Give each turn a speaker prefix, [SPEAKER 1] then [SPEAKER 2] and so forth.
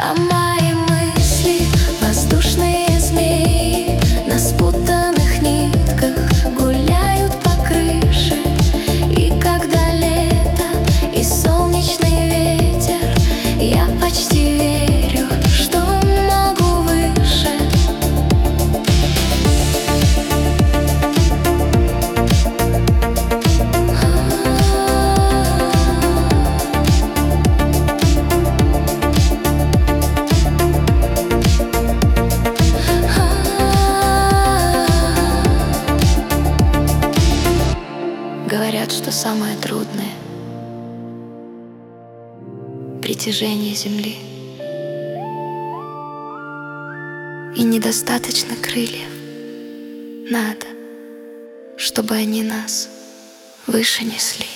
[SPEAKER 1] А мои мысли — воздушные змеи, на спутанных нитках гуляют по крыше. И когда лето и солнечный ветер, я почти верю, что могу выше. Говорят, что самое трудное — притяжение Земли. И недостаточно крыльев. Надо, чтобы они нас выше несли.